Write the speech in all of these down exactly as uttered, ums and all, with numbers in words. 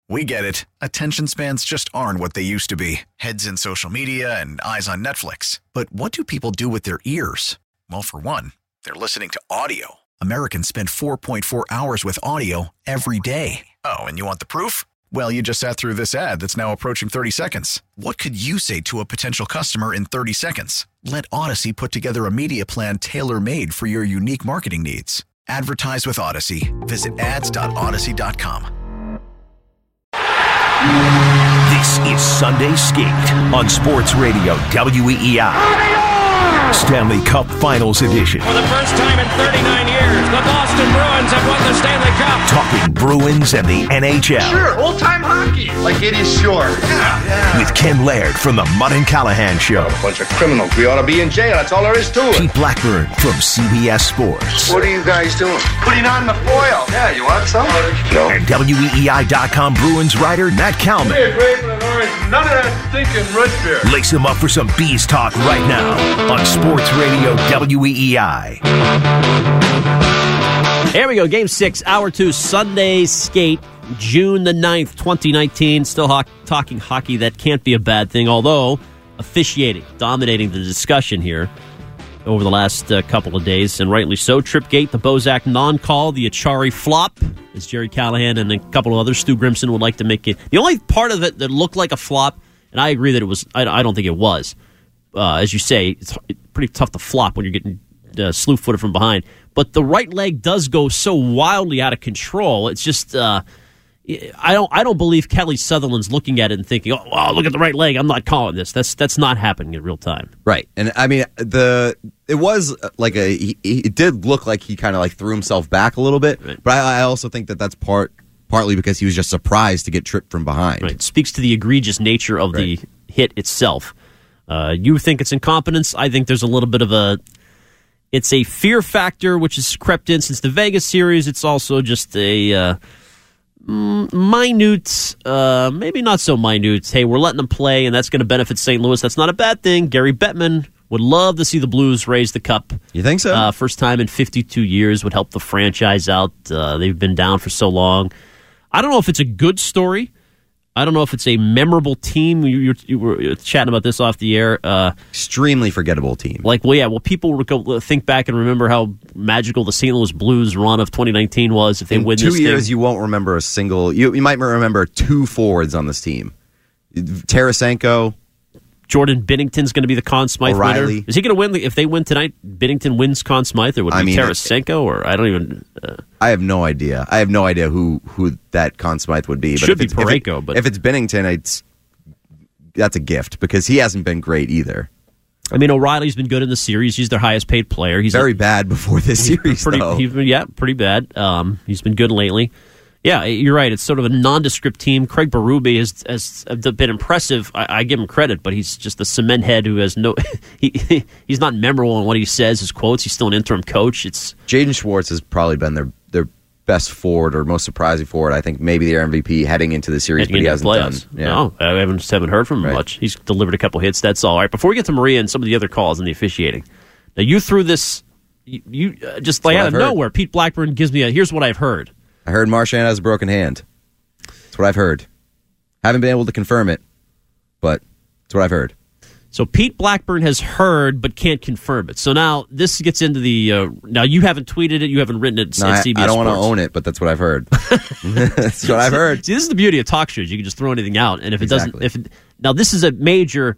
We get it. Attention spans just aren't what they used to be. Heads in social media and eyes on Netflix. But what do people do with their ears? Well, for one, they're listening to audio. Americans spend four point four hours with audio every day. Oh, and you want the proof? Well, you just sat through this ad that's now approaching thirty seconds. What could you say to a potential customer in thirty seconds? Let Odyssey put together a media plan tailor-made for your unique marketing needs. Advertise with Odyssey. Visit ads dot odyssey dot com. This is Sunday Skate on Sports Radio W E E I. Stanley Cup Finals Edition. For the first time in thirty-nine years, the Boston Bruins have won the Stanley Cup. Talking Bruins and the N H L. Sure, old-time hockey. Like it is sure. Yeah, yeah. With Ken Laird from the Mudd and Callahan Show. A bunch of criminals. We ought to be in jail. That's all there is to it. Pete Blackburn from C B S Sports. What are you guys doing? Putting on the foil. Yeah, you want some? No. And W E E I dot com Bruins writer Nat Kalman. Hey, grape and an orange. None of that stinking root beer. Lace him up for some Bees talk right now on Sports Radio W E E I. Here we go, Game six, Hour two, Sunday Skate, June the ninth, twenty nineteen. Still ho- talking hockey. That can't be a bad thing, although officiating, dominating the discussion here over the last uh, couple of days, and rightly so. Tripgate, the Bozak non-call, the Achari flop, as Jerry Callahan and a couple of others, Stu Grimson, would like to make it. The only part of it that looked like a flop, and I agree that it was, I, I don't think it was, uh, as you say, it's pretty tough to flop when you're getting uh, slew-footed from behind. But the right leg does go so wildly out of control. It's just, uh, I don't, I don't believe Kelly Sutherland's looking at it and thinking, "Oh, wow, look at the right leg. I'm not calling this." That's that's not happening in real time. Right, and I mean the it was like a he, it did look like he kind of like threw himself back a little bit, right. But I, I also think that that's part partly because he was just surprised to get tripped from behind. Right, it speaks to the egregious nature of right. the hit itself. Uh, you think it's incompetence? I think there's a little bit of a. It's a fear factor which has crept in since the Vegas series. It's also just a uh, minute, uh, maybe not so minute. Hey, we're letting them play, and that's going to benefit Saint Louis. That's not a bad thing. Gary Bettman would love to see the Blues raise the cup. You think so? Uh, first time in fifty-two years would help the franchise out. Uh, they've been down for so long. I don't know if it's a good story. I don't know if it's a memorable team. You, you, you were chatting about this off the air. Uh, Extremely forgettable team. Like, well, yeah, well, people will go, think back and remember how magical the Saint Louis Blues run of twenty nineteen was. If they in win two this years, thing. You won't remember a single. You, you might remember two forwards on this team: Tarasenko. Jordan Binnington's going to be the Conn Smythe O'Reilly. winner. Is he going to win? If they win tonight, Binnington wins Conn Smythe, or would it I be mean, Tarasenko, or I don't even. Uh, I have no idea. I have no idea who, who that Conn Smythe would be. But should if be it's, Parayko, if it, but if it's Binnington, it's that's a gift because he hasn't been great either. I mean, O'Reilly's been good in the series. He's their highest paid player. He's very a, been before this series. Pretty, though. He's been, yeah, pretty bad. Um, he's been good lately. Yeah, you're right. It's sort of a nondescript team. Craig Berube has, has been impressive. I, I give him credit, but he's just a cement head who has no. he he's not memorable in what he says. His quotes. He's still an interim coach. It's Jaden Schwartz has probably been their their best forward or most surprising forward. I think maybe their M V P heading into the series, but he hasn't done. Yeah. No, I haven't just haven't heard from him right. much. He's delivered a couple hits. That's all right. Before we get to Maria and some of the other calls and the officiating, now you threw this. You, you uh, just like out of nowhere. Pete Blackburn gives me a. Here's what I've heard. I heard Marchand has a broken hand. That's what I've heard. Haven't been able to confirm it, but that's what I've heard. So Pete Blackburn has heard but can't confirm it. So now this gets into the... Uh, now you haven't tweeted it, you haven't written it no, at I, C B S I don't Sports. want to own it, but that's what I've heard. That's what I've heard. See, this is the beauty of talk shows. You can just throw anything out. And if it exactly. doesn't... if it, Now this is a major...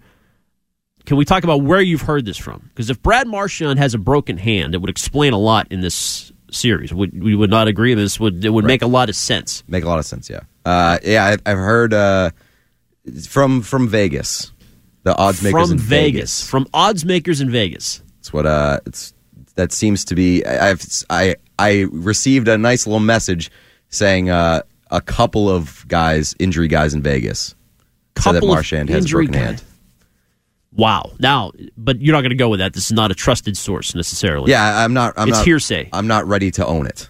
Can we talk about where you've heard this from? Because if Brad Marchand has a broken hand, it would explain a lot in this series. Would, we would not agree. This would It would right. make a lot of sense. Make a lot of sense, yeah. Uh, yeah, I, I've heard uh, from from Vegas. The odds makers from in Vegas. Vegas. From odds makers in Vegas. It's what uh, it's that seems to be. I've I I received a nice little message saying uh, a couple of guys, injury guys in Vegas, couple said that Marchand has a broken guy. hand. Wow. Now, but you're not going to go with that. This is not a trusted source necessarily. Yeah, I'm not. I'm it's not, hearsay. I'm not ready to own it.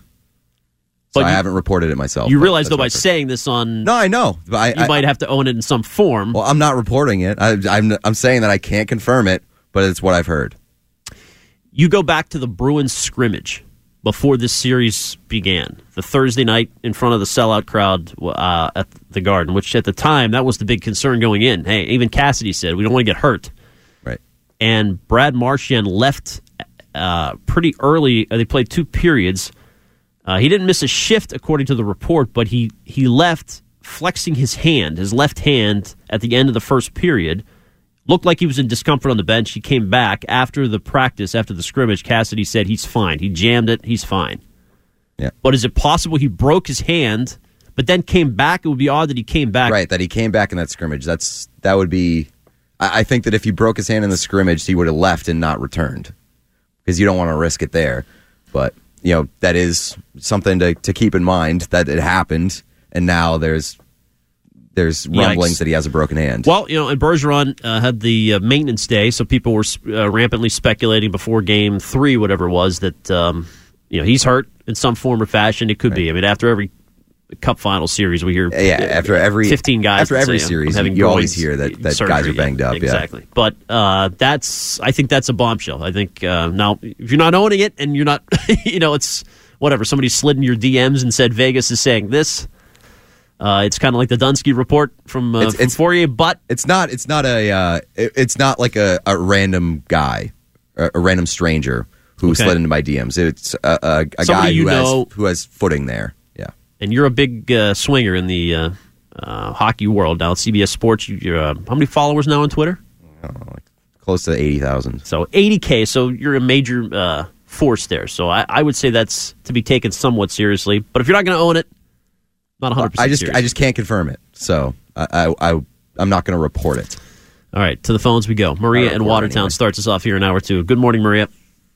So but I you, haven't reported it myself. You realize, though, by saying this on... No, I know. But I, you I, might have to own it in some form. Well, I'm not reporting it. I, I'm I'm saying that I can't confirm it, but it's what I've heard. You go back to the Bruins scrimmage before this series began. The Thursday night in front of the sellout crowd uh, at the Garden, which at the time, that was the big concern going in. Hey, even Cassidy said, we don't want to get hurt. Right. And Brad Marchand left uh, pretty early. They played two periods. Uh, he didn't miss a shift, according to the report, but he, he left flexing his hand, his left hand, at the end of the first period. Looked like he was in discomfort on the bench. He came back after the practice, after the scrimmage. Cassidy said he's fine. He jammed it. He's fine. Yeah. But is it possible he broke his hand, but then came back? It would be odd that he came back. Right, that he came back in that scrimmage. That's That would be... I, I think that if he broke his hand in the scrimmage, he would have left and not returned. Because you don't want to risk it there. But, you know, that is something to, to keep in mind, that it happened, and now there's... There's rumblings Yikes. that he has a broken hand. Well, you know, and Bergeron uh, had the uh, maintenance day, so people were uh, rampantly speculating before game three, whatever it was, that um, you know he's hurt in some form or fashion. It could right. be. I mean, after every Cup final series, we hear yeah, after every fifteen guys. After every say, series, having you always hear that, that surgery, guys are banged yeah, up. Exactly. Yeah. But uh, that's I think that's a bombshell. I think uh, now if you're not owning it and you're not, you know, it's whatever. Somebody slid in your D Ms and said Vegas is saying this. Uh, it's kind of like the Dunsky report from, uh, it's, from it's, Fourier, but it's not. It's not a. Uh, it, it's not like a, a random guy, a, a random stranger who okay. slid into my D Ms. It's a, a, a guy who know, has who has footing there. Yeah, and you're a big uh, swinger in the uh, uh, hockey world now at C B S Sports. You're, uh, how many followers now on Twitter? Oh, like close to eighty thousand. So eighty K. So you're a major uh, force there. So I, I would say that's to be taken somewhat seriously. But if you're not going to own it. Not one hundred percent I just serious. I just can't confirm it, so I, I, I I'm not going to report it. All right, to the phones we go. Maria in Watertown anyway. starts us off here in hour two. Good morning, Maria.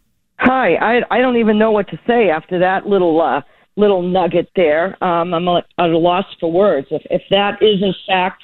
Hi, I I don't even know what to say after that little uh, little nugget there. Um, I'm at a loss for words. If if that is in fact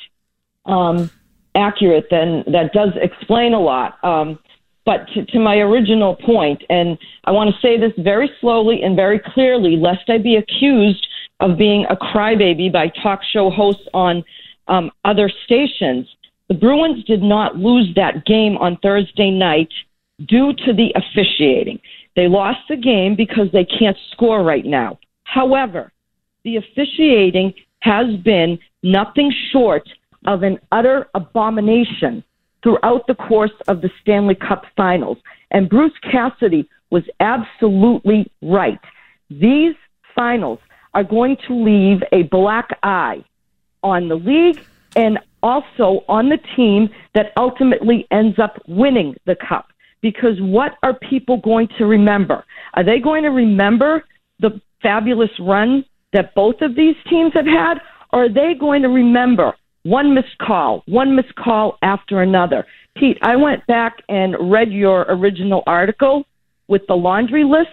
um, accurate, then that does explain a lot. Um, but to, to my original point, and I want to say this very slowly and very clearly, lest I be accused of being a crybaby by talk show hosts on um, other stations. The Bruins did not lose that game on Thursday night due to the officiating. They lost the game because they can't score right now. However, the officiating has been nothing short of an utter abomination throughout the course of the Stanley Cup Finals. And Bruce Cassidy was absolutely right. These finals are going to leave a black eye on the league and also on the team that ultimately ends up winning the cup. Because what are people going to remember? Are they going to remember the fabulous run that both of these teams have had? Or are they going to remember one missed call, one missed call after another? Pete, I went back and read your original article with the laundry list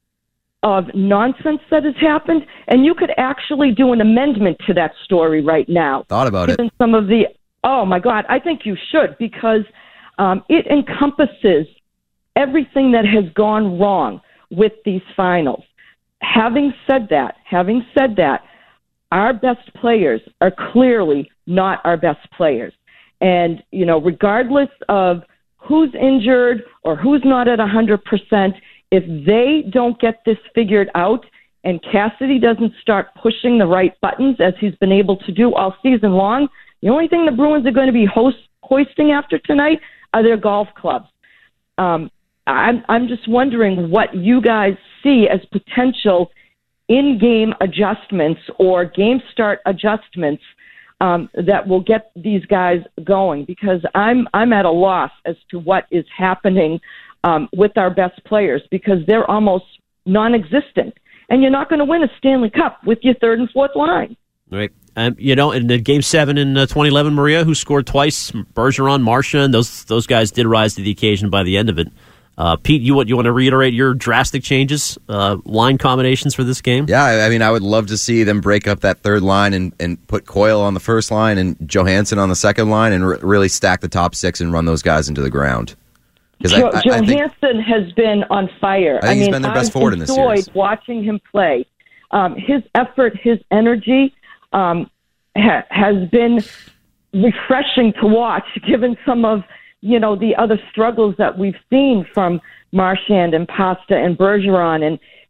of nonsense that has happened, and you could actually do an amendment to that story right now. Thought about given it. Some of the, oh my God, I think you should, because um, it encompasses everything that has gone wrong with these finals. Having said that, having said that, our best players are clearly not our best players. And, you know, regardless of who's injured or who's not at one hundred percent, if they don't get this figured out and Cassidy doesn't start pushing the right buttons as he's been able to do all season long, the only thing the Bruins are going to be host, hoisting after tonight are their golf clubs. Um, I'm, I'm just wondering what you guys see as potential in-game adjustments or game start adjustments um, that will get these guys going, because I'm I'm at a loss as to what is happening um, with our best players, because they're almost non-existent. And you're not going to win a Stanley Cup with your third and fourth line. Right. Um, you know, in the Game seven in uh, twenty eleven, Maria, who scored twice, Bergeron, Marchand, those those guys did rise to the occasion by the end of it. Uh, Pete, you want you want to reiterate your drastic changes, uh, line combinations for this game? Yeah, I mean, I would love to see them break up that third line and, and put Coyle on the first line and Johansson on the second line and r- really stack the top six and run those guys into the ground. Jo- I, I, Johansson I think, has been on fire. I think I mean, he's been their best I've forward in this enjoyed series. watching him play. Um, his effort, his energy um, ha- has been refreshing to watch, given some of you know the other struggles that we've seen from Marchand and Pasta and Bergeron and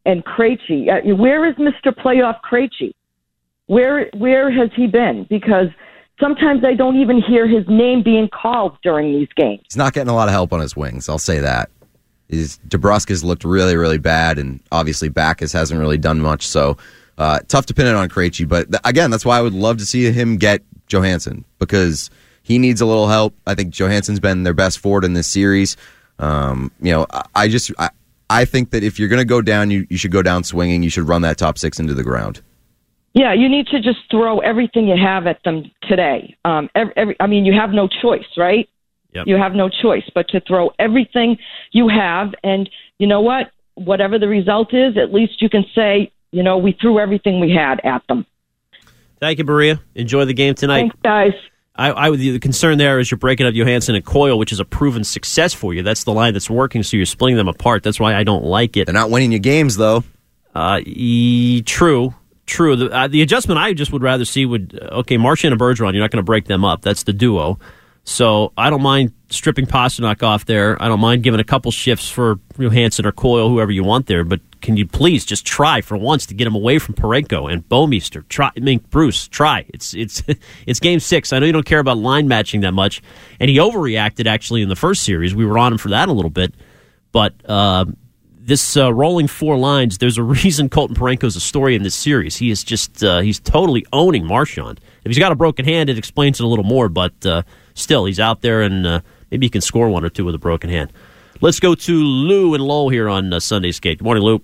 and Krejci. Uh, where is Mister Playoff Krejci? Where where has he been? Because sometimes I don't even hear his name being called during these games. He's not getting a lot of help on his wings, I'll say that. His, DeBrusque's looked really, really bad, and obviously Backus hasn't really done much, so uh, tough to pin it on Krejci. But th- again, that's why I would love to see him get Johansson, because he needs a little help. I think Johansson's been their best forward in this series. Um, you know, I, I just I, I think that if you're going to go down, you, you should go down swinging. You should run that top six into the ground. Yeah, you need to just throw everything you have at them today. Um, every, every, I mean, you have no choice, right? Yep. You have no choice but to throw everything you have. And you know what? Whatever the result is, at least you can say, you know, we threw everything we had at them. Thank you, Maria. Enjoy the game tonight. Thanks, guys. I, I the concern there is you're breaking up Johansson and Coyle, which is a proven success for you. That's the line that's working, so you're splitting them apart. That's why I don't like it. They're not winning you games, though. Uh, e- true. True. The, uh, the adjustment I just would rather see would, okay, Marchand and Bergeron, you're not going to break them up. That's the duo. So I don't mind stripping Pasternak off there. I don't mind giving a couple shifts for Johansson or Coyle, whoever you want there. But can you please just try for once to get him away from Parayko and Bouwmeester? Try, I mean, Bruce, try. It's it's it's game six. I know you don't care about line matching that much, and he overreacted actually in the first series. We were on him for that a little bit, but. Uh, This uh, rolling four lines, there's a reason Colton Parayko's a story in this series. He is just, uh, he's totally owning Marchand. If he's got a broken hand, it explains it a little more, but uh, still, he's out there, and uh, maybe he can score one or two with a broken hand. Let's go to Lou and Lowell here on uh, Sunday Skate. Good morning, Lou.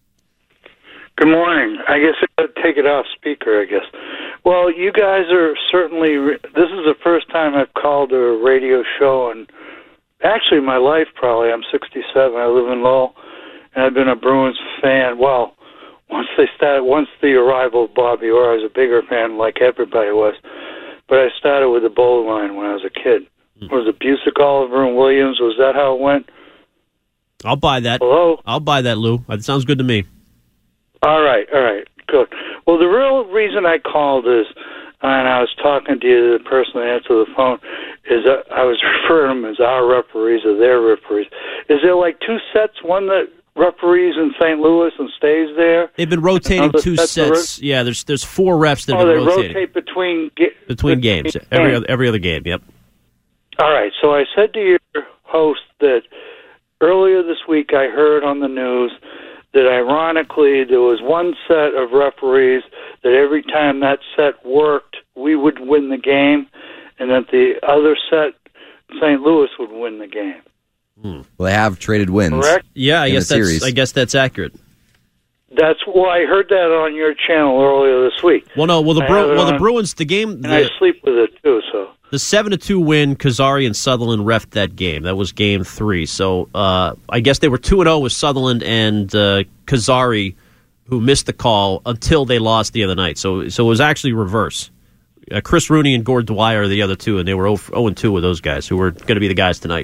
Good morning. I guess I'll take it off speaker, I guess. Well, you guys are certainly, this is the first time I've called a radio show, and actually my life probably. I'm sixty-seven. I live in Lowell. And I've been a Bruins fan. Well, once they started, once the arrival of Bobby Orr, I was a bigger fan, like everybody was. But I started with the bowl line when I was a kid. Mm. Was it Busick, Oliver, and Williams? Was that how it went? I'll buy that. Hello? I'll buy that, Lou. That sounds good to me. All right, all right, good. Well, the real reason I called is, and I was talking to you, the person that answered the phone, is that I was referring to them as our referees or their referees. Is there like two sets, one that referees in Saint Louis and stays there? They've been rotating two sets. Yeah, there's there's four refs that oh, have been they rotating. rotate between ga- between games. games. Every other, every other game. Yep. All right. So I said to your host that earlier this week I heard on the news that ironically there was one set of referees that every time that set worked, we would win the game, and that the other set, Saint Louis, would win the game. Hmm. Well, they have traded wins. Correct? Yeah, I guess that's series. I guess that's accurate. That's why I heard that on your channel earlier this week. Well, no, well the Bru- well the on, Bruins the game and the, I sleep with it too. So the seven to two win, Kazari and Sutherland refed that game. That was game three. So uh, I guess they were two and zero with Sutherland and uh, Kazari, who missed the call until they lost the other night. So so it was actually reverse. Uh, Chris Rooney and Gord Dwyer are the other two, and they were zero and two with those guys, who were going to be the guys tonight.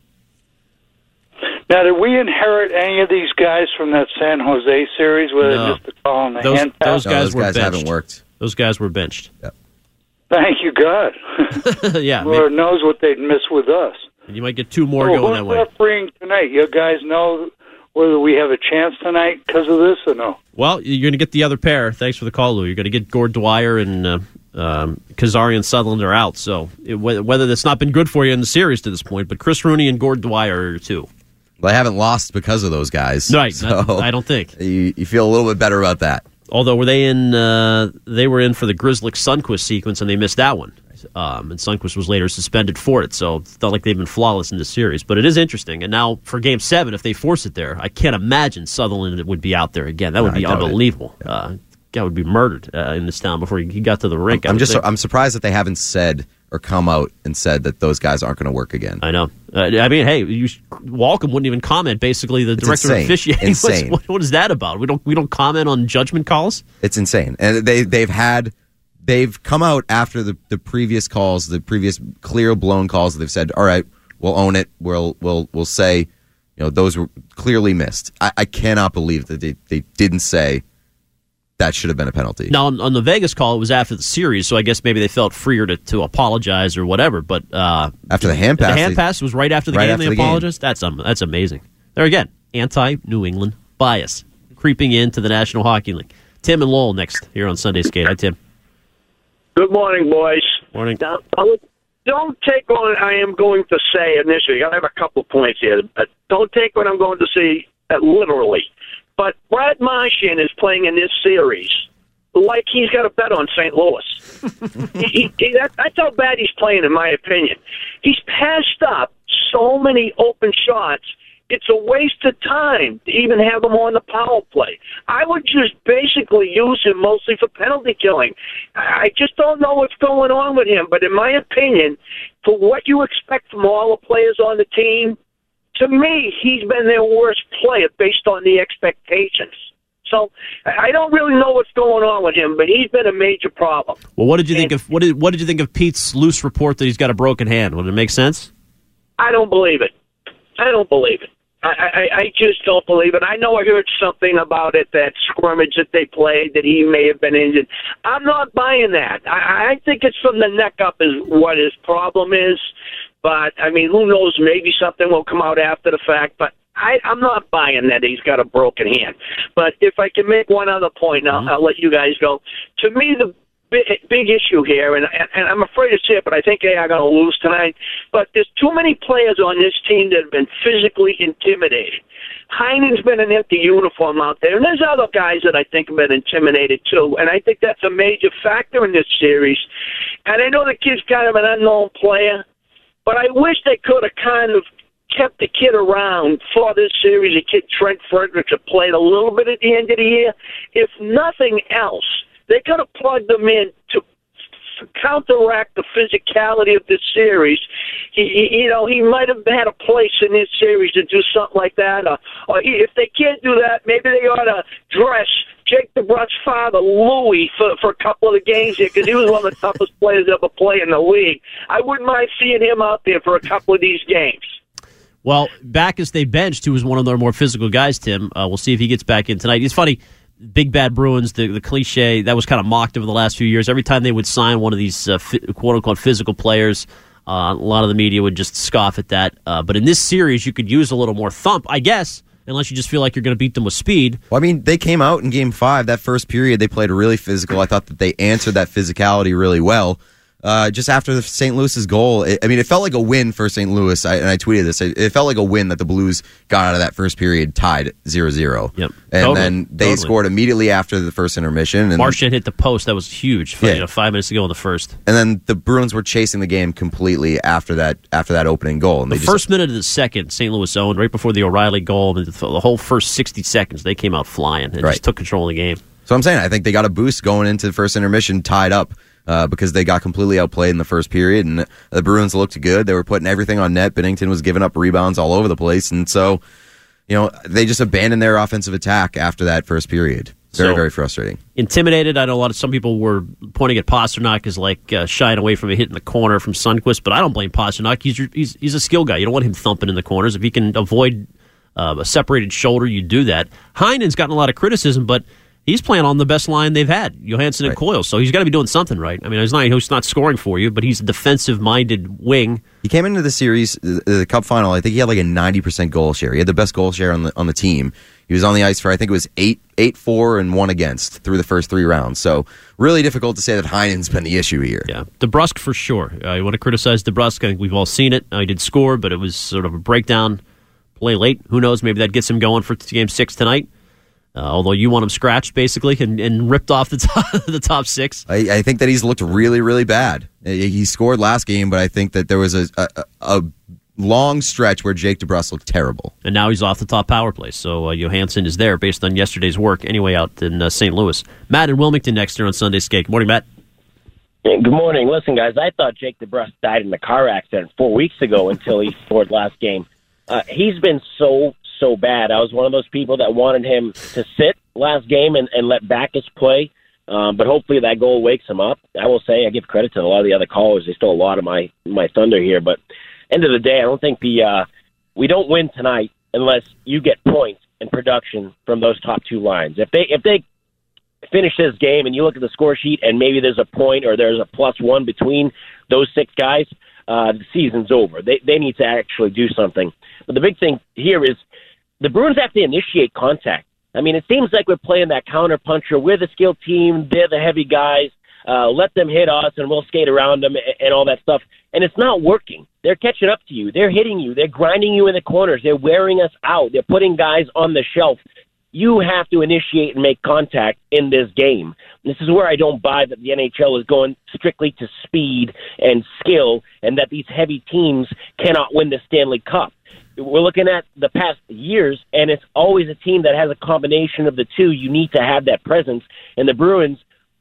Now, did we inherit any of these guys from that San Jose series where No. they missed the call on the Those, hand pass? those guys No, those were guys benched. haven't worked. Those guys were benched. Yep. Thank you, God. yeah, Lord maybe, knows what they'd miss with us. you might get two more So going who's that way. refereeing tonight? You guys know whether we have a chance tonight because of this or no? Well, you're going to get the other pair. Thanks for the call, Lou. You're going to get Gord Dwyer and uh, um, Kazari and Sutherland are out. So it, whether that's not been good for you in the series to this point, but Chris Rooney and Gord Dwyer are your two. Well, they haven't lost because of those guys. Right, So I, I don't think. You, you feel a little bit better about that. Although were they in? Uh, they were in for the Grizzlick Sundquist sequence, and they missed that one. Um, and Sundquist was later suspended for it, so it's not like they've been flawless in this series. But it is interesting. And now for Game Seven, if they force it there, I can't imagine Sutherland would be out there again. That would No, be I doubt it. unbelievable. Uh, guy would be murdered uh, in this town before he, he got to the rink. I I'm would just think. I'm surprised that they haven't said or come out and said that those guys aren't going to work again. I know. Uh, I mean, hey, you, Walcom wouldn't even comment. Basically, the It's director of insane. officiating. What's- Insane. What, what is that about? We don't we don't comment on judgment calls. It's insane. And they they've had they've come out after the, the previous calls, the previous clear blown calls. They've said, "All right, we'll own it. We'll we'll we'll say, you know, those were clearly missed." I, I cannot believe that they, they didn't say that should have been a penalty. Now, on, on the Vegas call, it was after the series, so I guess maybe they felt freer to, to apologize or whatever. But uh, After the hand pass, the hand they- pass was right after the right game. after They the game. apologized. That's um, that's amazing. There again, anti-New England bias. creeping into the National Hockey League. Tim and Lowell next here on Sunday Skate. Hi, Tim. Good morning, boys. Morning. Now, don't take what I am going to say initially. I have a couple of points here, but don't take what I'm going to say uh, literally. But Brad Marchand is playing in this series like he's got a bet on Saint Louis. he, he, he, that, that's how bad he's playing, in my opinion. He's passed up so many open shots. It's a waste of time to even have him on the power play. I would just basically use him mostly for penalty killing. I just don't know what's going on with him. But in my opinion, for what you expect from all the players on the team, to me, he's been their worst player based on the expectations. So I don't really know what's going on with him, but he's been a major problem. Well, what did you and, think of what did what did you think of Pete's loose report that he's got a broken hand? Would it make sense? I don't believe it. I don't believe it. I, I, I just don't believe it. I know I heard something about it, that scrimmage that they played, that he may have been injured. I'm not buying that. I, I think it's from the neck up is what his problem is. But, I mean, who knows? Maybe something will come out after the fact. But I, I'm not buying that he's got a broken hand. But if I can make one other point, I'll, mm-hmm. I'll let you guys go. To me, the big, big issue here, and, and I'm afraid to say it, but I think they are going to lose tonight. But there's too many players on this team that have been physically intimidated. Heinen's been an empty uniform out there, and there's other guys that I think have been intimidated too, and I think that's a major factor in this series. And I know the kid's kind of an unknown player, but I wish they could have kind of kept the kid around for this series, the kid Trent Fredericks, that played a little bit at the end of the year. If nothing else, they could have plugged them in to counteract the physicality of this series. He, he, you know, he might have had a place in this series to do something like that. Or, or if they can't do that, maybe they ought to dress Jake DeBrusk's father, Louie, for, for a couple of the games here, because he was one of the toughest players ever play in the league. I wouldn't mind seeing him out there for a couple of these games. Well, back as they benched, who was one of their more physical guys, Tim. Uh, we'll see if he gets back in tonight. It's funny. Big Bad Bruins, the, the cliche, that was kind of mocked over the last few years. Every time they would sign one of these uh, fi- quote-unquote physical players, uh, a lot of the media would just scoff at that. Uh, but in this series, you could use a little more thump, I guess, unless you just feel like you're going to beat them with speed. Well, I mean, they came out in Game five. That first period, they played really physical. I thought that they answered that physicality really well. Uh, just after Saint Louis's goal, it, I mean, it felt like a win for Saint Louis, I, and I tweeted this. It, it felt like a win that the Blues got out of that first period tied zero zero. Yep. And totally. then they totally. scored immediately after the first intermission. And Marchand hit the post. That was huge. Yeah. You know, five minutes to go in the first. And then the Bruins were chasing the game completely after that after that opening goal. And the they first just, minute of the second, Saint Louis owned, right before the O'Reilly goal, and the whole first sixty seconds, they came out flying and right. just took control of the game. So I'm saying, I think they got a boost going into the first intermission tied up. Uh, because they got completely outplayed in the first period, and the Bruins looked good. They were putting everything on net. Binnington was giving up rebounds all over the place, and so, you know, they just abandoned their offensive attack after that first period. Very, so, very frustrating. Intimidated. I know a lot of some people were pointing at Pasternak as like uh, shying away from a hit in the corner from Sundqvist, but I don't blame Pasternak. He's he's he's a skill guy. You don't want him thumping in the corners. If he can avoid uh, a separated shoulder, you do that. Heinen's gotten a lot of criticism, but he's playing on the best line they've had, Johansson and right. Coyle, so he's got to be doing something right. I mean, he's not, he's not scoring for you, but he's a defensive-minded wing. He came into the series, the, the Cup final, I think he had like a ninety percent goal share. He had the best goal share on the on the team. He was on the ice for, I think it was eight, eight, four, and one against through the first three rounds. So really difficult to say that Heinen's been the issue here. Yeah, DeBrusk for sure. Uh, you want to criticize DeBrusk, I think we've all seen it. Uh, he did score, but it was sort of a breakdown play late. Who knows, maybe that gets him going for game six tonight. Uh, although you want him scratched, basically, and, and ripped off the top, the top six. I, I think that he's looked really, really bad. He scored last game, but I think that there was a, a, a long stretch where Jake DeBrusk looked terrible. And now he's off the top power play, so uh, Johansson is there based on yesterday's work anyway out in uh, Saint Louis. Matt in Wilmington next here on Sunday Skate. Good morning, Matt. Good morning. Listen, guys, I thought Jake DeBrusk died in a car accident four weeks ago until he scored last game. Uh, he's been so so bad. I was one of those people that wanted him to sit last game and, and let Backus play, um, but hopefully that goal wakes him up. I will say I give credit to a lot of the other callers. They stole a lot of my, my thunder here, but end of the day, I don't think the uh, we don't win tonight unless you get points and production from those top two lines. If they if they finish this game and you look at the score sheet and maybe there's a point or there's a plus one between those six guys, uh, the season's over. They they need to actually do something. But the big thing here is the Bruins have to initiate contact. I mean, it seems like we're playing that counter-puncher. We're the skilled team. They're the heavy guys. Uh, let them hit us, and we'll skate around them and, and all that stuff. And it's not working. They're catching up to you. They're hitting you. They're grinding you in the corners. They're wearing us out. They're putting guys on the shelf. You have to initiate and make contact in this game. This is where I don't buy that the N H L is going strictly to speed and skill and that these heavy teams cannot win the Stanley Cup. We're looking at the past years, and it's always a team that has a combination of the two. You need to have that presence. And the Bruins,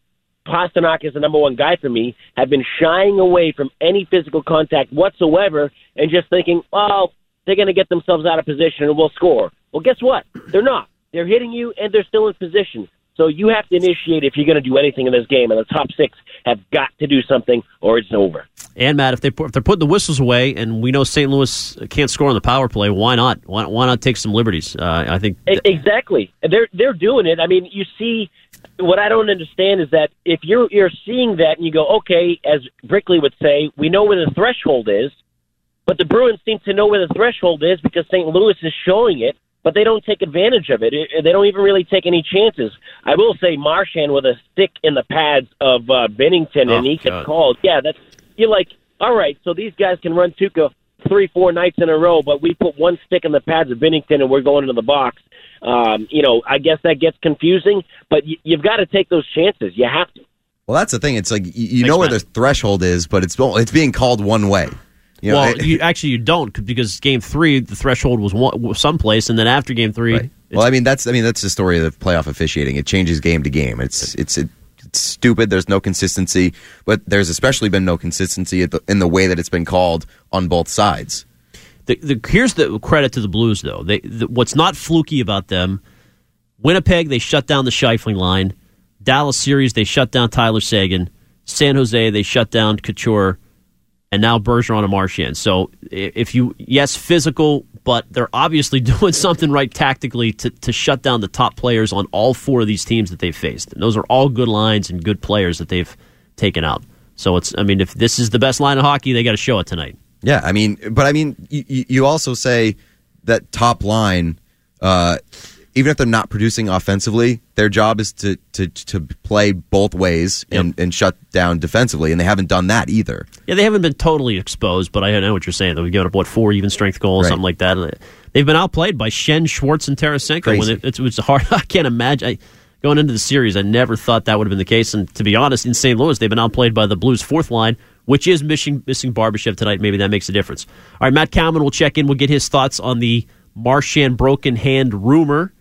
Pastrnak is the number one guy for me, have been shying away from any physical contact whatsoever and just thinking, well, they're going to get themselves out of position and we'll score. Well, guess what? They're not. They're hitting you, and they're still in position. So you have to initiate if you're going to do anything in this game, and the top six have got to do something, or it's over. And, Matt, if, they, if they're putting the whistles away, and we know Saint Louis can't score on the power play, why not? Why, why not take some liberties? Uh, I think th- Exactly. They're, they're doing it. I mean, you see, what I don't understand is that if you're, you're seeing that and you go, okay, as Brickley would say, we know where the threshold is, but the Bruins seem to know where the threshold is because Saint Louis is showing it, but they don't take advantage of it. They don't even really take any chances. I will say Marchand with a stick in the pads of uh, Bennington, oh, and he God. gets called. Yeah, that's you're like, all right, so these guys can run Tuukka three, four nights in a row, but we put one stick in the pads of Bennington and we're going into the box. Um, you know, I guess that gets confusing, but y- you've got to take those chances. You have to. Well, that's the thing. It's like you, you Thanks, know where Matt. the threshold is, but it's it's being called one way. You know, well, it- you, actually, you don't because game three, the threshold was one, was someplace, and then after game three, Right. Well, I mean that's I mean that's the story of the playoff officiating. It changes game to game. It's it's it, it's stupid. There's no consistency, but there's especially been no consistency at the, in the way that it's been called on both sides. The, the, here's the credit to the Blues, though. They, the, what's not fluky about them, Winnipeg, they shut down the Scheifele line. Dallas series, they shut down Tyler Seguin. San Jose, they shut down Couture. And now Bergeron and Marchand. So if you, yes, physical, but they're obviously doing something right tactically to, to shut down the top players on all four of these teams that they've faced. And those are all good lines and good players that they've taken out. So it's, I mean, if this is the best line of hockey, they got to show it tonight. Yeah, I mean, but I mean, you, you also say that top line, uh, even if they're not producing offensively, their job is to to, to play both ways and, Yep. and shut down defensively, and they haven't done that either. Yeah, they haven't been totally exposed, but I know what you're saying. Though we given up what four even strength goals, Right. something like that. They've been outplayed by Shen, Schwartz, and Tarasenko. Crazy. When it, it was hard. I can't imagine. I, going into the series, I never thought that would have been the case. And to be honest, in Saint Louis, they've been outplayed by the Blues' fourth line, which is missing missing Barbashev tonight. Maybe that makes a difference. All right, Matt Kalman will check in. We'll get his thoughts on the Marchand broken hand rumor.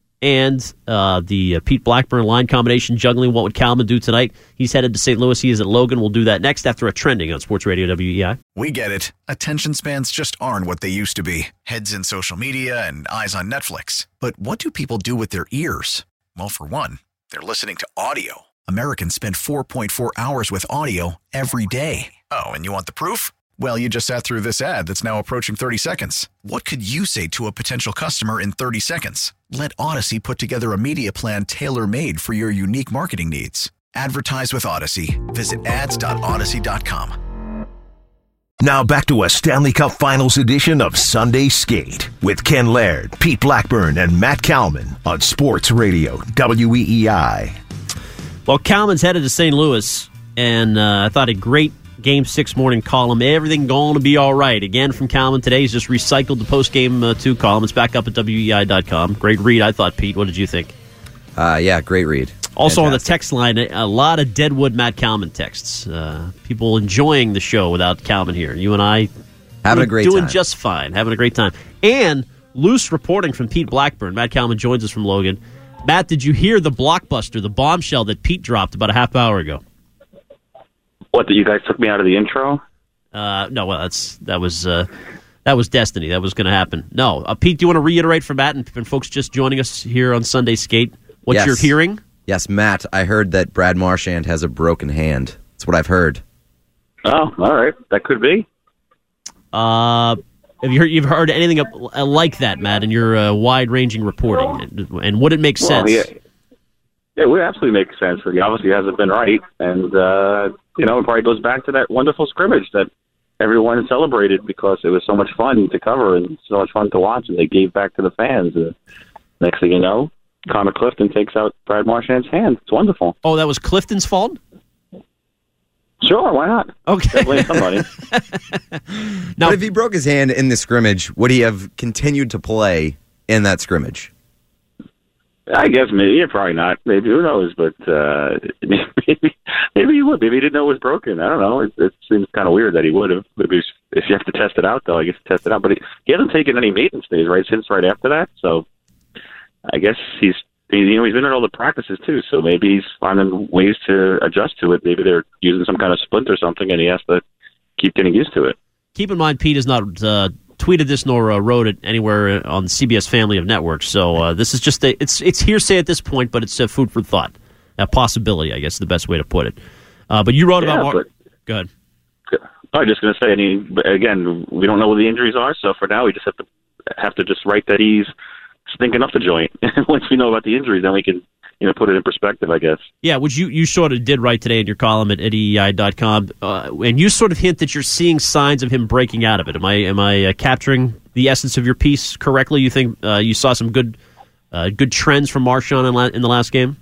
And uh, the uh, Pete Blackburn line combination juggling. What would Kalman do tonight? He's headed to Saint Louis. He is at Logan. We'll do that next after a trending on Sports Radio W E I. We get it. Attention spans just aren't what they used to be. Heads in social media and eyes on Netflix. But what do people do with their ears? Well, for one, they're listening to audio. Americans spend four point four hours with audio every day. Oh, and you want the proof? Well, you just sat through this ad that's now approaching thirty seconds. What could you say to a potential customer in thirty seconds? Let Odyssey put together a media plan tailor-made for your unique marketing needs. Advertise with Odyssey. Visit ads dot odyssey dot com. Now back to a Stanley Cup Finals edition of Sunday Skate with Ken Laird, Pete Blackburn, and Matt Kalman on Sports Radio W E E I. Well, Kalman's headed to Saint Louis, and uh, I thought a great Game six morning column. Everything going to be all right. Again, from Kalman today. He's just recycled the post-game uh, two column. It's back up at W E I dot com. Great read, I thought, Pete. What did you think? Uh, yeah, great read. Also Fantastic. on the text line, a lot of Deadwood Matt Kalman texts. Uh, people enjoying the show without Kalman here. You and I having a great doing time. just fine. Having a great time. And loose reporting from Pete Blackburn. Matt Kalman joins us from Logan. Matt, did you hear the blockbuster, the bombshell that Pete dropped about a half hour ago? What, that you guys took me out of the intro? Uh, no, well, that's that was uh, that was destiny. That was going to happen. No, uh, Pete, do you want to reiterate for Matt and, and folks just joining us here on Sunday Skate what Yes. you're hearing? Yes, Matt, I heard that Brad Marchand has a broken hand. That's what I've heard. Oh, all right. That could be. Uh, have you heard you've heard anything of, uh, like that, Matt, in your uh, wide-ranging reporting? And, and would it make Well, sense? yeah. Yeah, it would absolutely make sense. But he obviously hasn't been right. And, uh, you know, it probably goes back to that wonderful scrimmage that everyone celebrated because it was so much fun to cover and so much fun to watch. And they gave back to the fans. Uh, next thing you know, Connor Clifton takes out Brad Marchand's hand. It's wonderful. Oh, that was Clifton's fault? Sure, why not? Okay. Blame somebody. Now, but if he broke his hand in the scrimmage, would he have continued to play in that scrimmage? I guess maybe, yeah, probably not. Maybe, who knows? But uh, maybe, maybe he would. Maybe he didn't know it was broken. I don't know. It, it seems kind of weird that he would have. Maybe if you have to test it out, though, I guess test it out. But he, he hasn't taken any maintenance days, right, since right after that. So I guess he's, you know, he's been at all the practices too. So maybe he's finding ways to adjust to it. Maybe they're using some kind of splint or something, and he has to keep getting used to it. Keep in mind, Pete has not uh, tweeted this nor uh, wrote it anywhere on the C B S family of networks. So uh, this is just a, it's it's hearsay at this point, but it's uh, food for thought, a possibility, I guess, is the best way to put it. Uh, but you wrote yeah, about Mar- but, go ahead. I was just going to say, I mean, again, we don't know what the injuries are, so for now we just have to have to just write that he's stinking up the joint. Once we know about the injuries, then we can, you know, put it in perspective, I guess. Yeah, which you, you sort of did write today in your column at E D E I dot com, uh, and you sort of hint that you're seeing signs of him breaking out of it. Am I am I uh, capturing the essence of your piece correctly? You think uh, you saw some good uh, good trends from Marchand in, la- in the last game?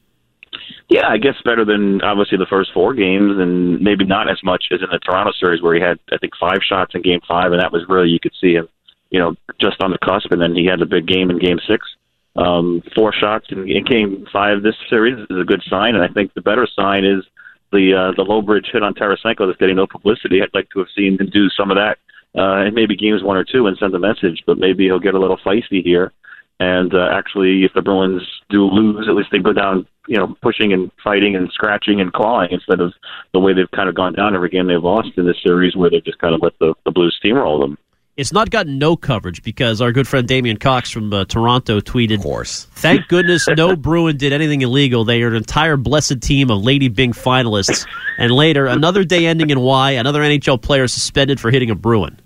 Yeah, I guess better than obviously the first four games, and maybe not as much as in the Toronto series where he had, I think, five shots in game five, and that was really, you could see him, you know, just on the cusp, and then he had the big game in game six. Um, four shots in, in game five this series is a good sign, and I think the better sign is the uh, the low bridge hit on Tarasenko that's getting no publicity. I'd like to have seen him do some of that uh, in maybe games one or two and send a message, but maybe he'll get a little feisty here. And uh, actually, if the Bruins do lose, at least they go down, you know, pushing and fighting and scratching and clawing instead of the way they've kind of gone down every game they've lost in this series where they've just kind of let the, the Blues steamroll them. It's not gotten no coverage because our good friend Damian Cox from uh, Toronto tweeted, of course, thank goodness no Bruin did anything illegal. They are an entire blessed team of Lady Byng finalists. And later, another day ending in Y, another N H L player suspended for hitting a Bruin.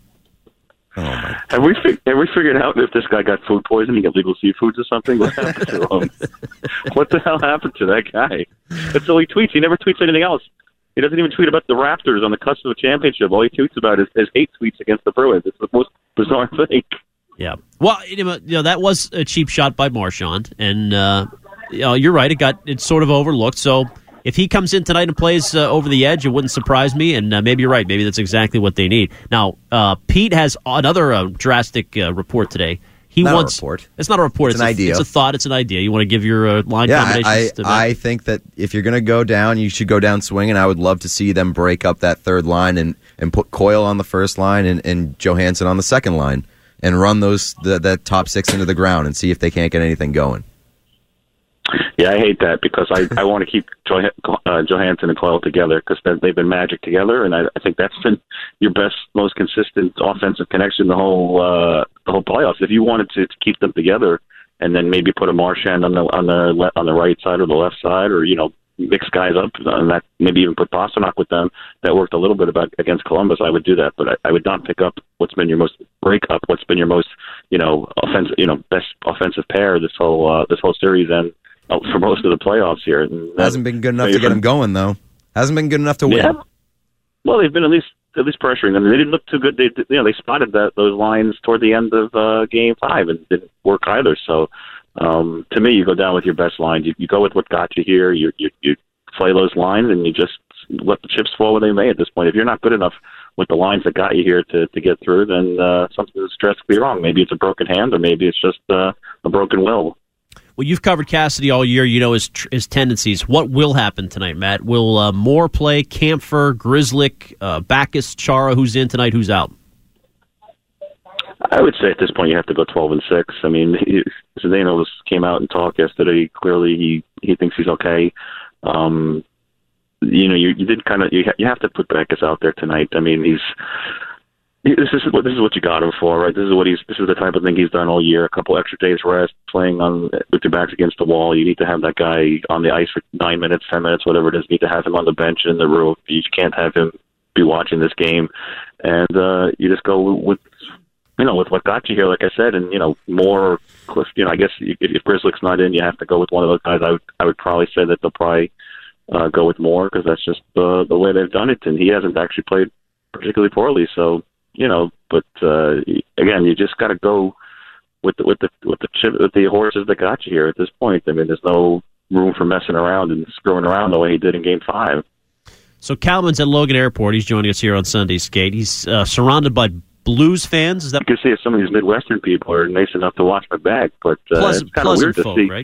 Oh my! Have we fig- have we figured out if this guy got food poisoning, illegal seafoods or something? What happened to him? What the hell happened to that guy? That's all he tweets. He never tweets anything else. He doesn't even tweet about the Raptors on the cusp of a championship. All he tweets about is, is hate tweets against the Bruins. It's the most bizarre thing. Yeah. Well, you know, that was a cheap shot by Marchand, and uh, you know, you're right. It got it sort of overlooked. So if he comes in tonight and plays uh, over the edge, it wouldn't surprise me. And uh, maybe you're right. Maybe that's exactly what they need. Now, uh, Pete has another uh, drastic uh, report today. He not wants, a report. It's not a report. It's, it's an a, idea. It's a thought. It's an idea. You want to give your uh, line yeah, combinations I, to I, I think that if you're going to go down, you should go down swinging. I would love to see them break up that third line and, and put Coyle on the first line and, and Johansson on the second line and run those the, that top six into the ground and see if they can't get anything going. Yeah, I hate that because I, I want to keep jo- uh, Johansson and Coyle together because they've been magic together, and I, I think that's been your best, most consistent offensive connection the whole uh, the whole playoffs. If you wanted to, to keep them together, and then maybe put a Marchand on the on the le- on the right side or the left side, or you know mix guys up, and that maybe even put Pasternak with them. That worked a little bit about against Columbus. I would do that, but I, I would not pick up what's been your most break up, what's been your most you know offensive, you know best offensive pair this whole uh, this whole series and. For most of the playoffs here. And hasn't been good enough to get them going, though. Hasn't been good enough to win. Yeah. Well, they've been at least at least pressuring them. They didn't look too good. They you know they spotted that those lines toward the end of uh, game five and didn't work either. So um, to me, you go down with your best line. You, you go with what got you here. You, you you play those lines and you just let the chips fall where they may. At this point, if you're not good enough with the lines that got you here to, to get through, then uh, something is drastically wrong. Maybe it's a broken hand, or maybe it's just uh, a broken will. Well, you've covered Cassidy all year. You know his his tendencies. What will happen tonight, Matt? Will uh, Moore play? Kampfer, Grzelcyk, uh, Backus, Chara? Who's in tonight? Who's out? I would say at this point you have to go twelve and six. I mean, Zdeno came out and talked yesterday. Clearly, he, he thinks he's okay. Um, you know, you, you did kind of you ha- you have to put Backus out there tonight. I mean, he's. This is what this is what you got him for, right? This is what he's. This is the type of thing he's done all year. A couple extra days rest, playing on with your backs against the wall. You need to have that guy on the ice for nine minutes, ten minutes, whatever it is. You need to have him on the bench in the room. You can't have him be watching this game, and uh, you just go with, you know, with what got you here. Like I said, and you know, more. You know, I guess if, if Grzelcyk's not in, you have to go with one of those guys. I would. I would probably say that they'll probably uh, go with Moore because that's just the the way they've done it, and he hasn't actually played particularly poorly. So. You know, but uh, again, you just got to go with the with the with the chip, with the horses that got you here at this point. I mean, there's no room for messing around and screwing around the way he did in Game Five. So Kalman's at Logan Airport. He's joining us here on Sunday Skate. He's uh, surrounded by Blues fans. Is that? You can see if some of these Midwestern people are nice enough to watch my back, but uh, pleasant, it's kind of weird to folk, see. Right?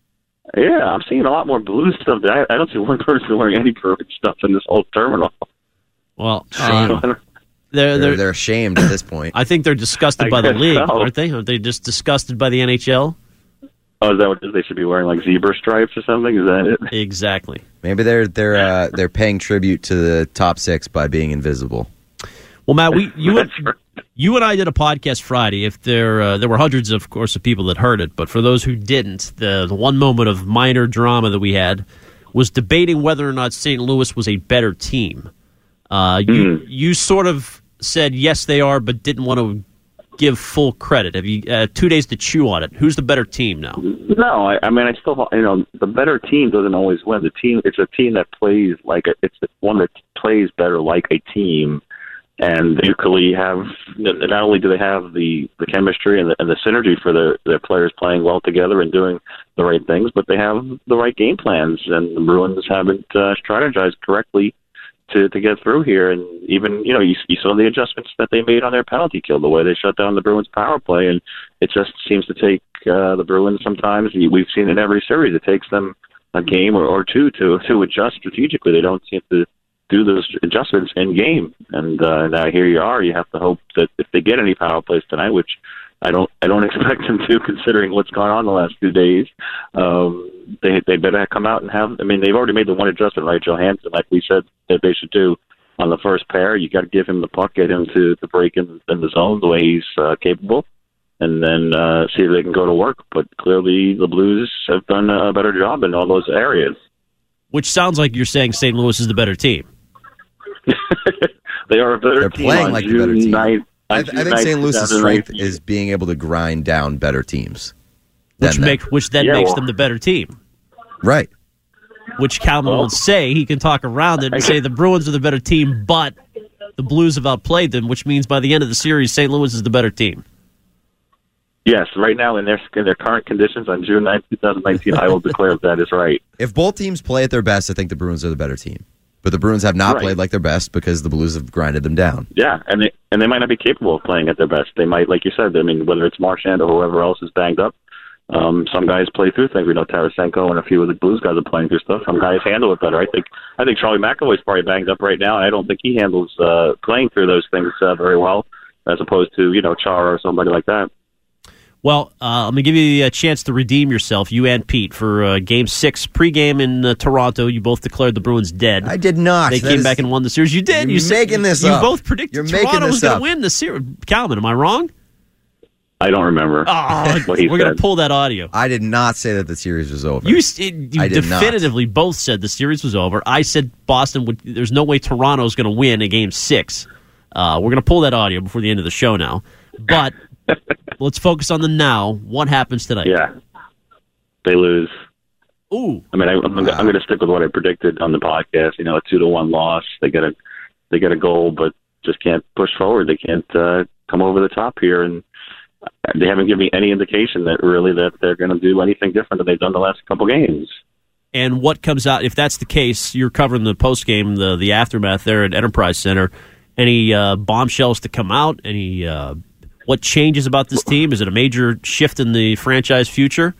Yeah, I'm seeing a lot more Blues stuff. I, I don't see one person wearing any Bruins stuff in this whole terminal. Well, uh, they're, They're, they're they're ashamed at this point. I think they're disgusted I by the guess league, so. aren't they? Aren't they just disgusted by the N H L? Oh, is that what it is? They should be wearing like zebra stripes or something? Is that it? Exactly. Maybe they're they're uh, they're paying tribute to the top six by being invisible. Well, Matt, we you and, you and I did a podcast Friday. If there uh, there were hundreds, of course, of people that heard it, but for those who didn't, the, the one moment of minor drama that we had was debating whether or not Saint Louis was a better team. Uh, you Mm. you sort of said yes, they are, but didn't want to give full credit. Have you uh, two days to chew on it? Who's the better team now? No, I, I mean, I still, you know, the better team doesn't always win. The team, it's a team that plays like a, it's one that plays better like a team, and they equally have. Not only do they have the, the chemistry and the, and the synergy for their their players playing well together and doing the right things, but they have the right game plans, and the Bruins haven't uh, strategized correctly to to get through here. And even, you know, you, you saw the adjustments that they made on their penalty kill, the way they shut down the Bruins power play, and it just seems to take uh, the Bruins sometimes. We've seen in every series it takes them a game or, or two to to adjust strategically. They don't seem to do those adjustments in game, and uh, now here you are. You have to hope that if they get any power plays tonight, which I don't I don't expect them to, considering what's gone on the last few days. Um, they they better come out and have. I mean, they've already made the one adjustment, right? Johansson, like we said that they should do on the first pair. You got to give him the puck, get him to, to break in, in the zone the way he's uh, capable, and then uh, see if they can go to work. But clearly, the Blues have done a better job in all those areas. Which sounds like you're saying Saint Louis is the better team. They are a better They're team. playing on like June the better team. ninth, I, I think Saint Louis's strength two thousand nineteen. is being able to grind down better teams. Which than make them. which then Yeah, makes well- them the better team. Right. Which Kalman Well- will say he can talk around it and say the Bruins are the better team, but the Blues have outplayed them, which means by the end of the series, Saint Louis is the better team. Yes, right now in their in their current conditions on June ninth, twenty nineteen, I will declare that is right. If both teams play at their best, I think the Bruins are the better team. But the Bruins have not Right. played like their best because the Blues have grinded them down. Yeah, and they and they might not be capable of playing at their best. They might, like you said, I mean, whether it's Marchand or whoever else is banged up, um, some guys play through things. We know Tarasenko and a few of the Blues guys are playing through stuff. Some guys handle it better. I think I think Charlie McAvoy's probably banged up right now, and I don't think he handles uh, playing through those things uh, very well, as opposed to, you know, Chara or somebody like that. Well, uh, I'm going to give you a chance to redeem yourself, you and Pete, for uh, Game six pregame in uh, Toronto. You both declared the Bruins dead. I did not. They That came is- back and won the series. You did. You're You said- making this you up. both predicted You're making Toronto was this going up. to win the series. Kalman, am I wrong? I don't remember Oh, what he we're going said. to pull that audio. I did not say that the series was over. You, s- it- you I did not. definitively both said the series was over. I said Boston would. There's no way Toronto's going to win a game six. Uh, we're going to pull that audio before the end of the show now. But let's focus on the now. What happens tonight? Yeah, they lose. Ooh. I mean, I, I'm, I'm going to stick with what I predicted on the podcast. You know, a two to one loss. They get a they get a goal, but just can't push forward. They can't uh, come over the top here, and they haven't given me any indication that really that they're going to do anything different than they've done the last couple games. And what comes out, if that's the case, you're covering the post-game, the, the aftermath there at Enterprise Center. Any uh, bombshells to come out? Any uh, what changes about this team? Is it a major shift in the franchise future?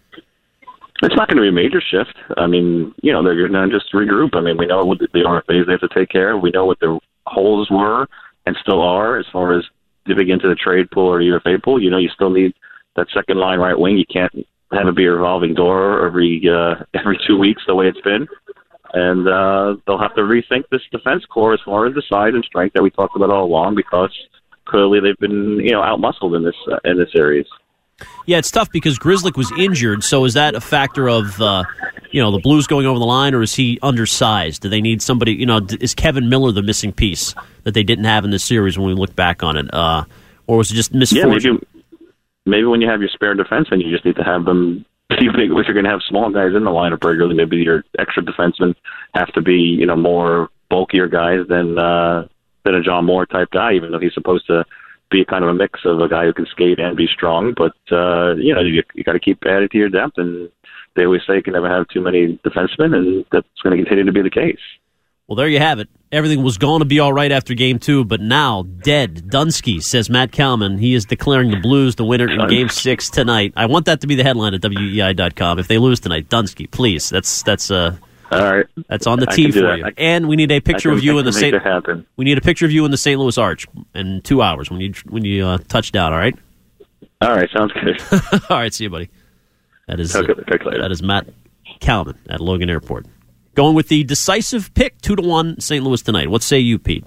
It's not going to be a major shift. I mean, you know, they're going to just regroup. I mean, we know what the, the R F As they have to take care of. We know what their holes were and still are as far as dipping into the trade pool or U F A pool. You know, you still need that second line right wing. You can't have it be a revolving door every uh, every two weeks the way it's been. And uh, they'll have to rethink this defense core as far as the size and strength that we talked about all along, because clearly they've been, you know, outmuscled in this uh, in this series. Yeah, it's tough because Grzelcyk was injured. So is that a factor of, uh, you know, the Blues going over the line, or is he undersized? Do they need somebody, you know, is Kevin Miller the missing piece that they didn't have in this series when we look back on it? Uh, or was it just misfortune? Yeah, maybe, maybe when you have your spare defense, and you just need to have them, if you're going to have small guys in the lineup regularly, maybe your extra defensemen have to be, you know, more bulkier guys than uh, than a John Moore type guy, even though he's supposed to be kind of a mix of a guy who can skate and be strong. But uh, you know, you, you got to keep adding to your depth, and they always say you can never have too many defensemen, and that's going to continue to be the case. Well, there you have it. Everything was going to be all right after Game Two, but now dead. Dunsky, says Matt Kalman. He is declaring the Blues the winner in Game Six tonight. I want that to be the headline at W E I dot com. If they lose tonight, Dunsky, please. That's that's uh. All right. That's on the I tee can do for that. you. I- And we need a picture I can- of you I in the can Saint make that happen. We need a picture of you in the Saint Louis Arch in two hours when you when you uh, touch down, all right? All right, sounds good. All right, see you, buddy. That is Talk- talk later. that is Matt Kalman at Logan Airport. Going with the decisive pick, two to one Saint Louis tonight. What say you, Pete?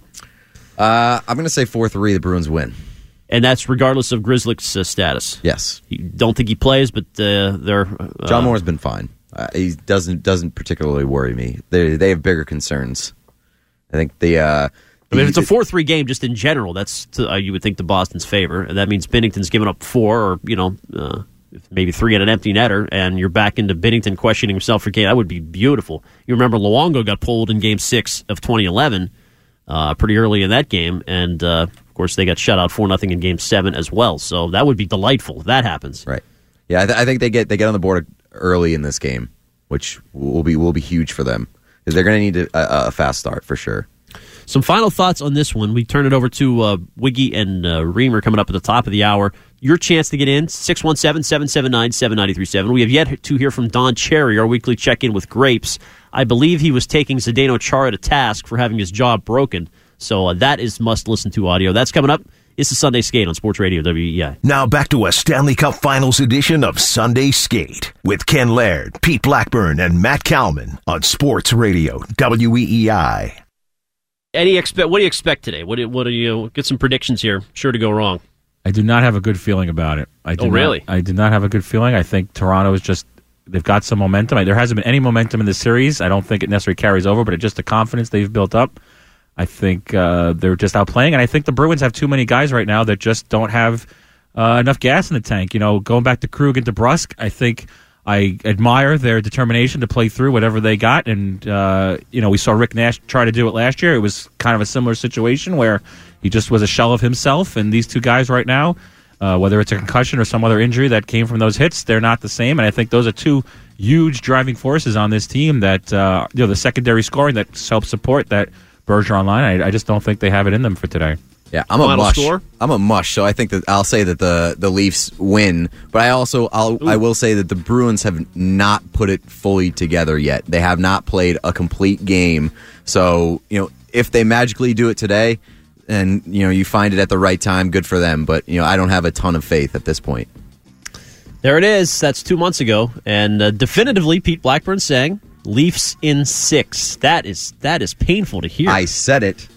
Uh, I'm going to say four three, the Bruins win. And that's regardless of Grzelcyk's uh, status. Yes. You don't think he plays, but uh, they're uh, John Moore's been fine. Uh, he doesn't doesn't particularly worry me. They they have bigger concerns. I think the. Uh, I mean, the- if it's a four three game, just in general, that's to, uh, you would think to Boston's favor. And that means Binnington's given up four, or you know, uh, maybe three at an empty netter, and you're back into Binnington questioning himself for game. That would be beautiful. You remember Luongo got pulled in Game Six of twenty eleven, uh, pretty early in that game, and uh, of course they got shut out four nothing in Game Seven as well. So that would be delightful if that happens. Right. Yeah, I, th- I think they get they get on the board early in this game, which will be will be huge for them. They're going to need a, a fast start for sure. Some final thoughts on this one. We turn it over to uh, Wiggy and uh, Reamer coming up at the top of the hour. Your chance to get in, six one seven, seven seven nine, seven nine three seven. We have yet to hear from Don Cherry, our weekly check-in with Grapes. I believe he was taking Zdeno Chara to task for having his jaw broken. So uh, that is must-listen-to audio. That's coming up. It's the Sunday Skate on Sports Radio W E I. Now back to a Stanley Cup Finals edition of Sunday Skate with Ken Laird, Pete Blackburn, and Matt Kalman on Sports Radio W E E I. Any expect? What do you expect today? What do, what do you get? Some predictions here. Sure to go wrong. I do not have a good feeling about it. I do Oh, really? Not, I did not have a good feeling. I think Toronto is just, they've got some momentum. There hasn't been any momentum in the series. I don't think it necessarily carries over, but it's just the confidence they've built up. I think uh, they're just outplaying, and I think the Bruins have too many guys right now that just don't have uh, enough gas in the tank. You know, going back to Krug and DeBrusk, I think I admire their determination to play through whatever they got, and uh, you know, we saw Rick Nash try to do it last year. It was kind of a similar situation where he just was a shell of himself, and these two guys right now, uh, whether it's a concussion or some other injury that came from those hits, they're not the same, and I think those are two huge driving forces on this team that, uh, you know, the secondary scoring that helps support that Bergeron line. I, I just don't think they have it in them for today. Yeah, I'm a Final mush. score? I'm a mush, so I think that I'll say that the, the Leafs win, but I also I'll I will say that the Bruins have not put it fully together yet. They have not played a complete game. So, you know, if they magically do it today and, you know, you find it at the right time, good for them, but, you know, I don't have a ton of faith at this point. There it is. That's two months ago, and uh, definitively, Pete Blackburn saying Leafs in six. That is that is painful to hear. I said it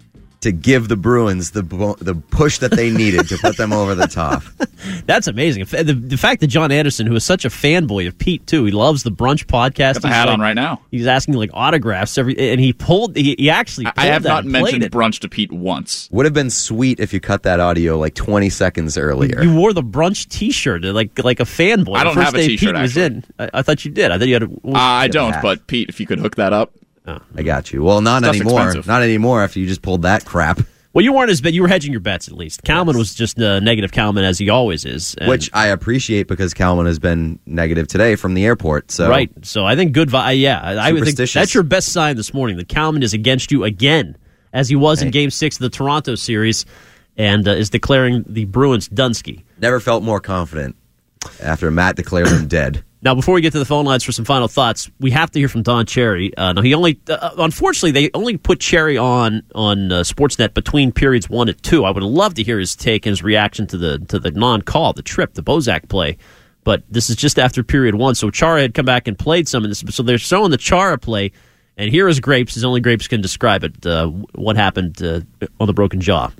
to give the Bruins the bu- the push that they needed to put them over the top. That's amazing. The, the fact that John Anderson, who is such a fanboy of Pete too, he loves the brunch podcast. Got the He's hat like- on right now. He's asking like autographs every, and he pulled. He, he actually. Pulled I have that not and played mentioned it. brunch to Pete once. Would have been sweet if you cut that audio like twenty seconds earlier. You wore the brunch T-shirt like like a fanboy. I The don't first have a day T-shirt, Pete was actually. in. I, I thought you did. I thought you had. A, Uh, I don't, hat. but Pete, if you could hook that up. I got you. Well, not Stuff's anymore. expensive. Not anymore after you just pulled that crap. Well, you weren't as bad. You were hedging your bets at least. Kalman was just uh, negative Kalman as he always is, and- Which I appreciate because Kalman has been negative today from the airport. So right. So I think good. Vi- yeah, I I would think Superstitious. that's your best sign this morning. That Kalman is against you again, as he was in Hey. Game Six of the Toronto series, and uh, is declaring the Bruins Dunsky. never felt more confident after Matt declared him dead. Now, before we get to the phone lines for some final thoughts, we have to hear from Don Cherry. Uh, now, he only, uh, unfortunately, they only put Cherry on on uh, Sportsnet between periods one and two. I would love to hear his take and his reaction to the to the non-call, the trip, the Bozak play. But this is just after period one, so Chara had come back and played some of this. So they're showing the Chara play, and here is Grapes, as only Grapes can describe it. Uh, what happened uh, on the broken jaw?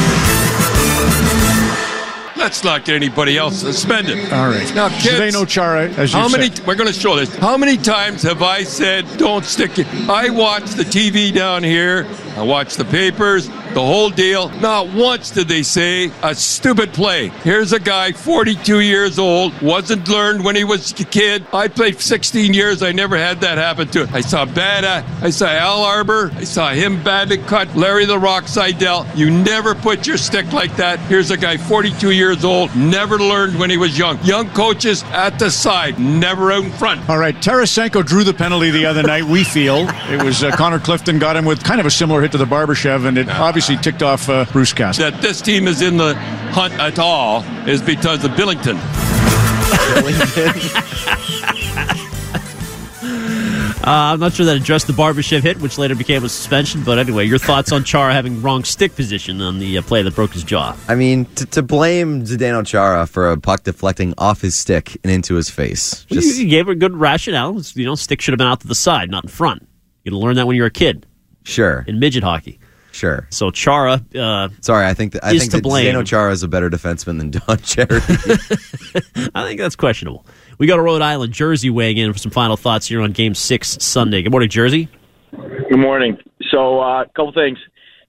Let's not get anybody else suspended. All right. Now, kids, Zdeno Chara, as you how said. many? We're going to show this. How many times have I said, "Don't stick it"? I watch the T V down here I watched the papers, the whole deal. Not once did they say a stupid play. Here's a guy, forty-two years old, wasn't learned when he was a kid. I played sixteen years. I never had that happen to him. I saw Bada. I saw Al Arbor. I saw him badly cut. Larry the Rock Seidel. You never put your stick like that. Here's a guy, forty-two years old, never learned when he was young. Young coaches at the side, never out in front. All right, Tarasenko drew the penalty the other night, we feel. It was uh, Connor Clifton got him with kind of a similar hit to the Barbashev, and it obviously ticked off uh, Bruce Cassidy. That this team is in the hunt at all is because of Billington. Uh, I'm not sure that addressed the Barbashev hit, which later became a suspension. But anyway, your thoughts on Chara having wrong stick position on the uh, play that broke his jaw? I mean, to, to blame Zdeno Chara for a puck deflecting off his stick and into his face. Well, Just, you, you gave her a good rationale. You know, stick should have been out to the side, not in front. You learn that when you were a kid. Sure. In midget hockey. Sure. So Chara, uh, sorry, I think that I is think to that blame. Zdeno Chara is a better defenseman than Don Cherry. I think that's questionable. We go to Rhode Island, Jersey weighing in for some final thoughts here on Game Six Sunday. Good morning, Jersey. Good morning. So, a uh, couple things.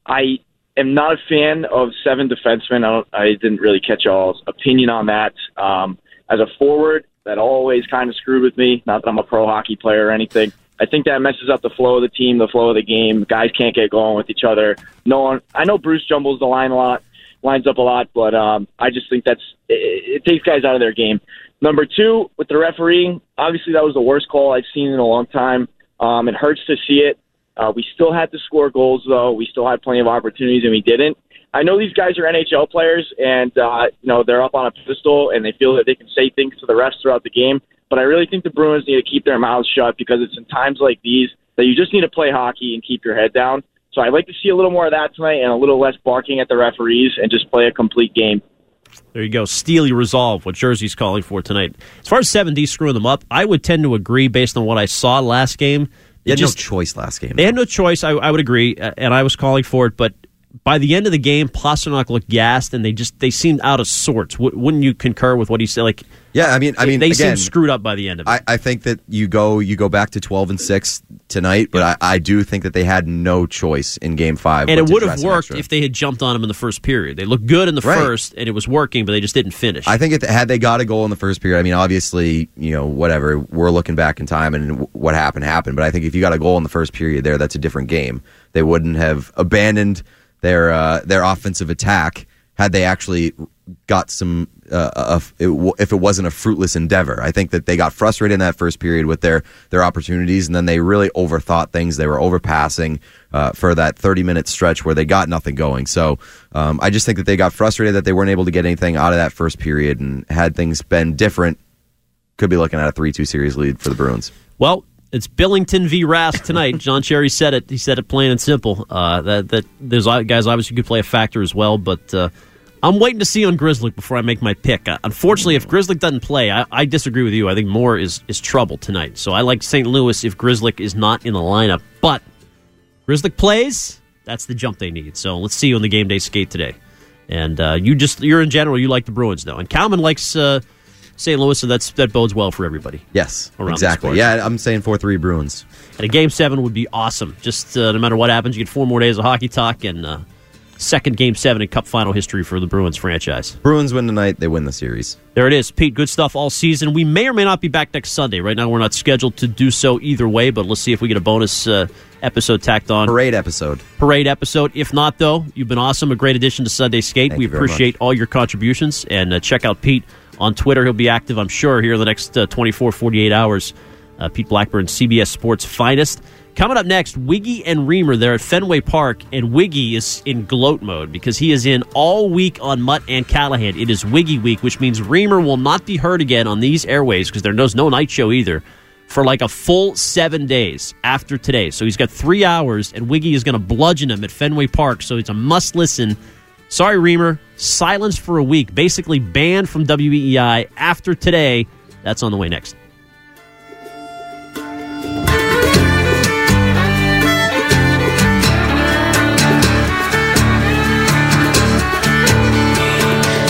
I am not a fan of seven defensemen. I, don't, I didn't really catch y'all's opinion on that. Um, as a forward, that always kind of screwed with me. Not that I'm a pro hockey player or anything. I think that messes up the flow of the team, the flow of the game. Guys can't get going with each other. No one. I know Bruce jumbles the line a lot, lines up a lot, but um, I just think that's it, it takes guys out of their game. Number two, with the refereeing, obviously that was the worst call I've seen in a long time. Um, it hurts to see it. Uh, we still had to score goals, though. We still had plenty of opportunities, and we didn't. I know these guys are N H L players, and uh, you know they're up on a pedestal, and they feel that they can say things to the refs throughout the game. But I really think the Bruins need to keep their mouths shut because it's in times like these that you just need to play hockey and keep your head down. So I'd like to see a little more of that tonight and a little less barking at the referees and just play a complete game. There you go. Steely resolve, what Jersey's calling for tonight. As far as seven D screwing them up, I would tend to agree based on what I saw last game. They had just, no choice last game. They had no choice. I, I would agree, and I was calling for it. But by the end of the game, Pasternak looked gassed, and they just they seemed out of sorts. W- wouldn't you concur with what he said? Like, yeah, I mean, I mean, they again, seemed screwed up by the end of it. I, I think that you go you go back to twelve and six tonight, but I, I do think that they had no choice in Game Five. And but it to would have dress an worked extra. if they had jumped on him in the first period. They looked good in the Right. first, and it was working, but they just didn't finish. I think if, had they got a goal in the first period, I mean, obviously, you know, whatever, we're looking back in time and w- what happened happened, but I think if you got a goal in the first period there, that's a different game. They wouldn't have abandoned their uh, their offensive attack had they actually got some, uh, uh, if it wasn't a fruitless endeavor. I think that they got frustrated in that first period with their, their opportunities, and then they really overthought things. They were overpassing uh, for that thirty-minute stretch where they got nothing going. So um, I just think that they got frustrated that they weren't able to get anything out of that first period, and had things been different, could be looking at a three two series lead for the Bruins. Well, it's Billington v. Rask tonight. John Cherry said it. He said it plain and simple. Uh, that that there's guys obviously could play a factor as well, but uh, I'm waiting to see on Grzelcyk before I make my pick. Uh, unfortunately, if Grzelcyk doesn't play, I, I disagree with you. I think Moore is is trouble tonight. So I like Saint Louis if Grzelcyk is not in the lineup. But Grzelcyk plays, that's the jump they need. So let's see you on the game day skate today. And uh, you just you're in general you like the Bruins though, and Kalman likes uh, Saint Louis, so that's that bodes well for everybody. Yes, around exactly. Yeah, I'm saying four three Bruins. And a game seven would be awesome. Just uh, no matter what happens, you get four more days of hockey talk and uh, second game seven in Cup final history for the Bruins franchise. Bruins win tonight, they win the series. There it is, Pete. Good stuff all season. We may or may not be back next Sunday. Right now, we're not scheduled to do so either way, but let's see if we get a bonus uh, episode tacked on. Parade episode. Parade episode. If not, though, you've been awesome. A great addition to Sunday Skate. Thank we you very appreciate much. all your contributions. And uh, check out Pete on Twitter. He'll be active, I'm sure, here in the next uh, twenty-four, forty-eight hours. Uh, Pete Blackburn, C B S Sports' finest. Coming up next, Wiggy and Reamer. They're at Fenway Park, and Wiggy is in gloat mode because he is in all week on Mutt and Callahan. It is Wiggy week, which means Reamer will not be heard again on these airways because there's no night show either for like a full seven days after today. So he's got three hours, and Wiggy is going to bludgeon him at Fenway Park, so it's a must-listen. Sorry, Reamer. Silence for a week. Basically banned from W E E I after today. That's on the way next.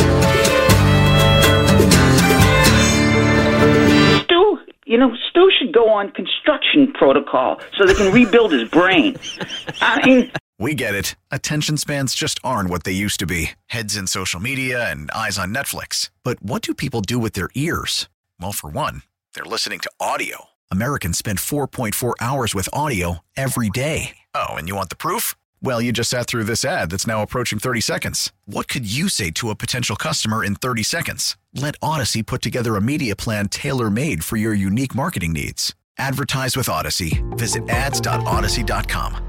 Stu, you know, Stu should go go on construction protocol so they can rebuild his brain. I mean, We get it. Attention spans just aren't what they used to be. Heads in social media and eyes on Netflix. But what do people do with their ears? Well, for one, they're listening to audio. Americans spend four point four hours with audio every day. Oh, and you want the proof? Well, you just sat through this ad that's now approaching thirty seconds. What could you say to a potential customer in thirty seconds? Let Odyssey put together a media plan tailor-made for your unique marketing needs. Advertise with Odyssey. Visit ads dot odyssey dot com.